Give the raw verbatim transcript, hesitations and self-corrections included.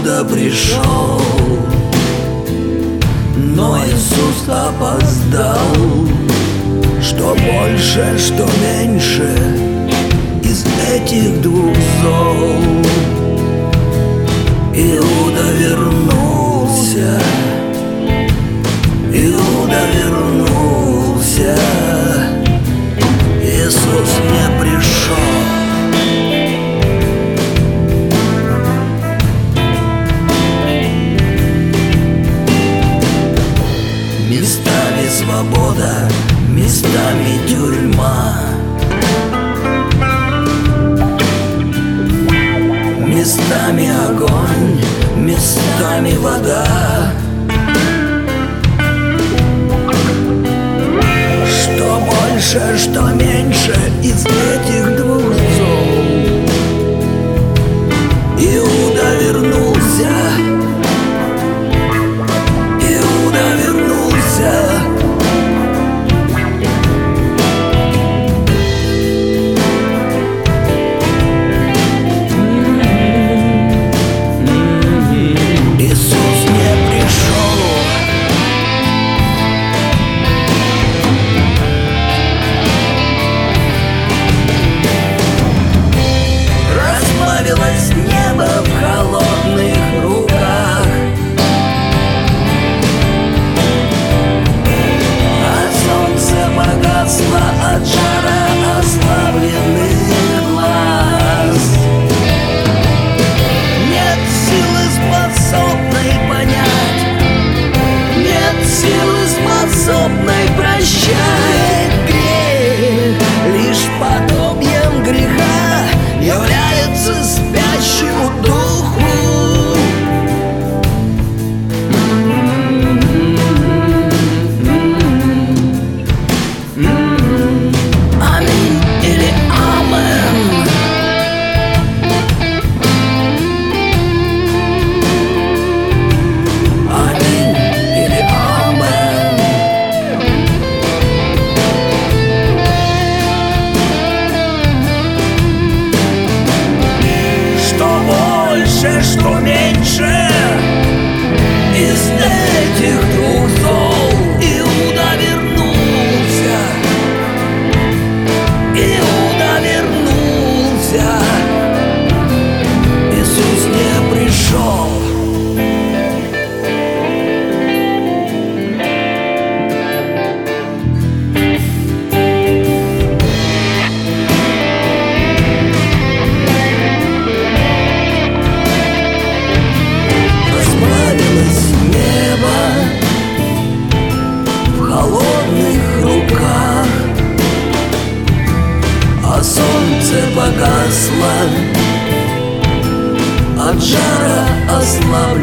Иуда пришел, но Иисус опоздал. Что больше, что меньше из этих двух зол. Иуда вернулся, Иуда вернулся, Иисус не пришел. Местами свобода, местами тюрьма, местами огонь, местами вода. Что больше, что меньше из этих двух зол. Иуда вернулся, Иуда вернулся. Небо в холодных руках, а солнце погасло от жара ослабленных глаз. Нет силы, способной понять, нет силы, способной прощать грех. Лишь подобием греха является спящему духу. Аминь или амен. Аминь или амен. Что меньше из этих двух зол. Иуда вернулся, Иуда вернулся, Иисус не пришел. А солнце погасло от жара ослабло.